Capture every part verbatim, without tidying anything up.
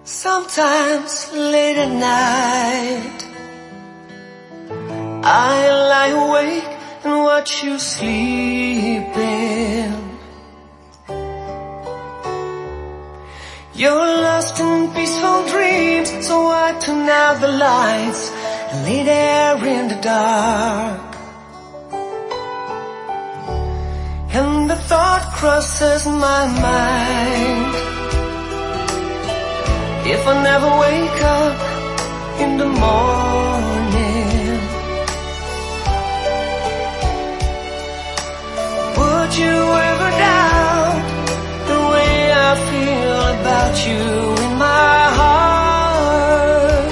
Sometimes late at night I lie awake and watch you sleeping. You're lost in peaceful dreams, so I turn out the lights and lay there in the dark. And the thought crosses my mind, if I never wake up in the morning, would you ever doubt the way I feel about you in my heart?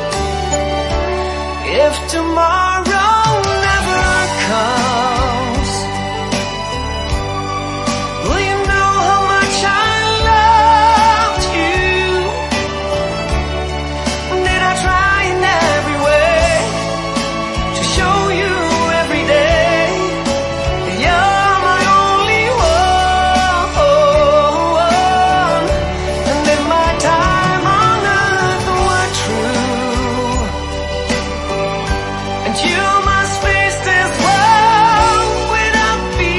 If tomorrow never comes, will you know how much I loved you? Did I try in every way to show you every day that you're my only one? And if my time on earth were true, and you must face this world without me,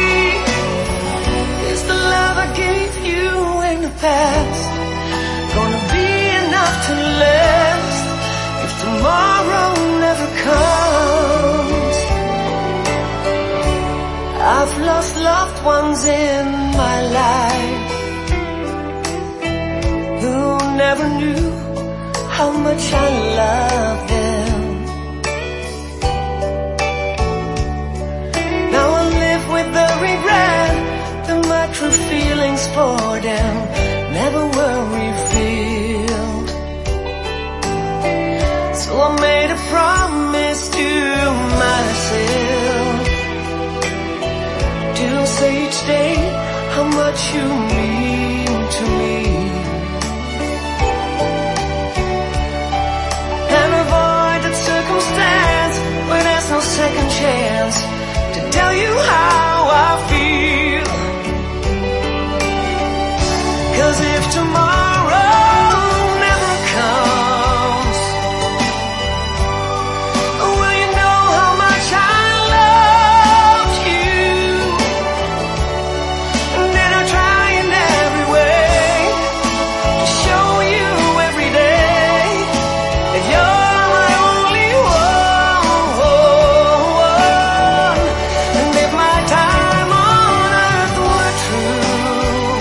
is the love I gave you in the past gonna be enough to last if tomorrow never comes? I've lost loved ones in my life who never knew how much I loved them. Now I live with the regret that my true feelings for them never were revealed. So I made a promise to myself to say each day how much you mean to me, and avoid that circumstance where there's no second chance to tell you how I feel. 'Cause if tomorrow never comes, will you know how much I loved you? Did I try in every way to show you every day that you're my only one? And if my time on earth were true,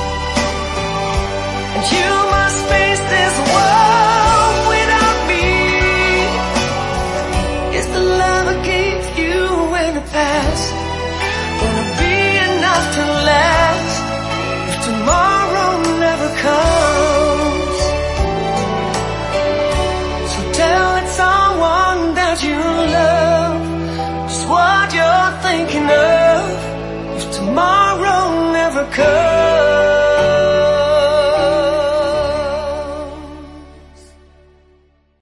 and you must face this world without me, is the love I gave you in the past gonna be enough to last if tomorrow